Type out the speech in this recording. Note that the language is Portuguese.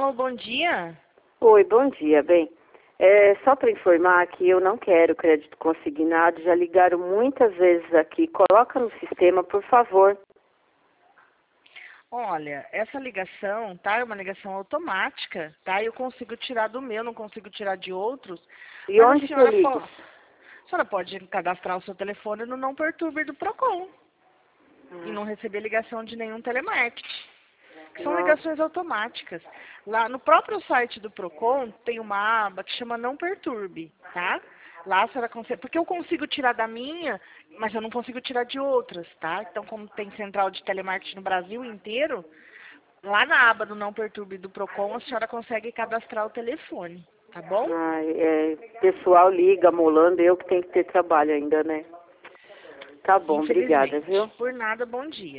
Alô, bom dia. Oi, bom dia. Bem, só para informar que eu não quero crédito consignado, já ligaram muitas vezes aqui. Coloca no sistema, por favor. Olha, essa ligação, tá? É uma ligação automática, tá? Eu consigo tirar do meu, não consigo tirar de outros. E Mas a onde que eu senhora, ligo? a senhora pode cadastrar o seu telefone no Não Perturbe do Procon e não receber ligação de nenhum telemarketing. São Nossa. ligações automáticas. Lá no próprio site do Procon tem uma aba que chama Não Perturbe, tá? Lá a senhora consegue, porque eu consigo tirar da minha, mas eu não consigo tirar de outras, tá? Então, como tem central de telemarketing no Brasil inteiro, lá na aba do Não Perturbe do Procon a senhora consegue cadastrar o telefone, tá bom? Ai, pessoal liga, molando, eu que tenho que ter trabalho ainda, né? Tá bom, obrigada, Infelizmente. viu? Por nada, bom dia.